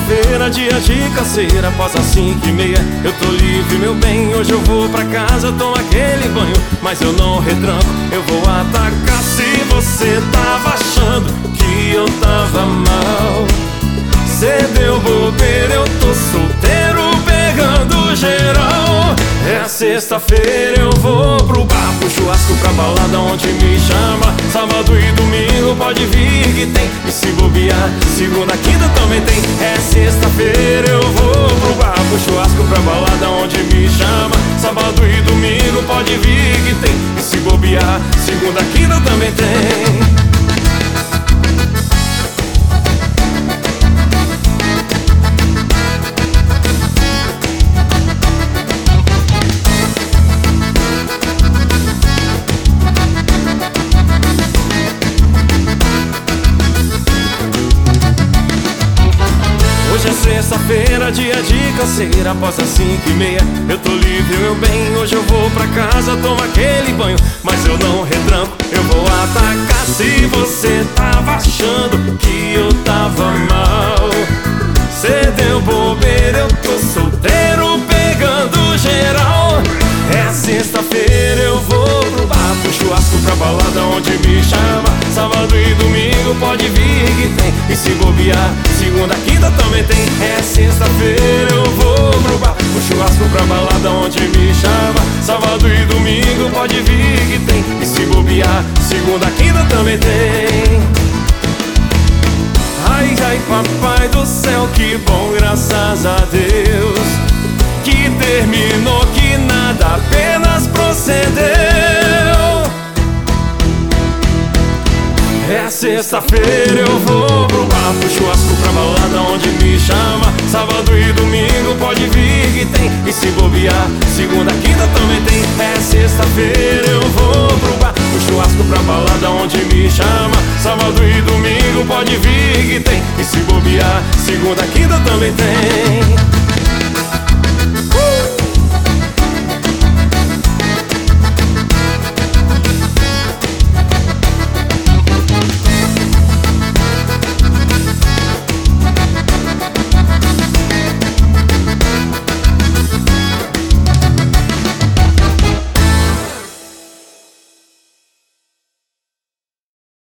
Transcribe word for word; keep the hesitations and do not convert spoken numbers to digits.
sexta-feira, dia de canseira, após as cinco e meia eu tô livre, meu bem. Hoje eu vou pra casa, tomo aquele banho, mas eu não retranco, eu vou atacar. Se você tava achando que eu tava mal, cê deu bobeira, eu tô solteiro pegando geral. É sexta-feira, eu vou pro bar, pro churrasco, pra balada onde me chama. Sábado e domingo pode vir que tem, e se bobear, segunda, quinta também tem. É sexta-feira, eu vou pro bar, pro churrasco, pra balada onde me chama. Sábado e domingo pode vir que tem, e se bobear, segunda, quinta também tem. Hoje é sexta-feira, dia de canseira, após as cinco e meia eu tô livre, meu bem. Hoje eu vou pra casa, tomo aquele banho, mas eu não retranco, eu vou atacar. Se você tava achando que eu tava mal, cê deu bobeira, eu tô solteiro pegando geral. É sexta-feira, eu vou pro bar, pro churrasco, pra balada onde me chama. Sábado e domingo pode vir que tem, e se bobear, segunda, quinta também tem. É sexta-feira, eu vou pro bar, pro churrasco, pra balada onde me chama. Sábado e domingo pode vir que tem, e se bobear, segunda, quinta também tem. Ai, ai, papai do céu, que bom, graças a Deus, que terminou, que nada apenas procedeu. É sexta-feira, eu vou pro bar, pro churrasco, pra balada onde me chama. Sábado e domingo pode vir que tem, e se bobear, segunda, quinta também tem. É sexta-feira, eu vou pro bar, pro churrasco, pra balada onde me chama. Sábado e domingo pode vir que tem, e se bobear, segunda, quinta também tem.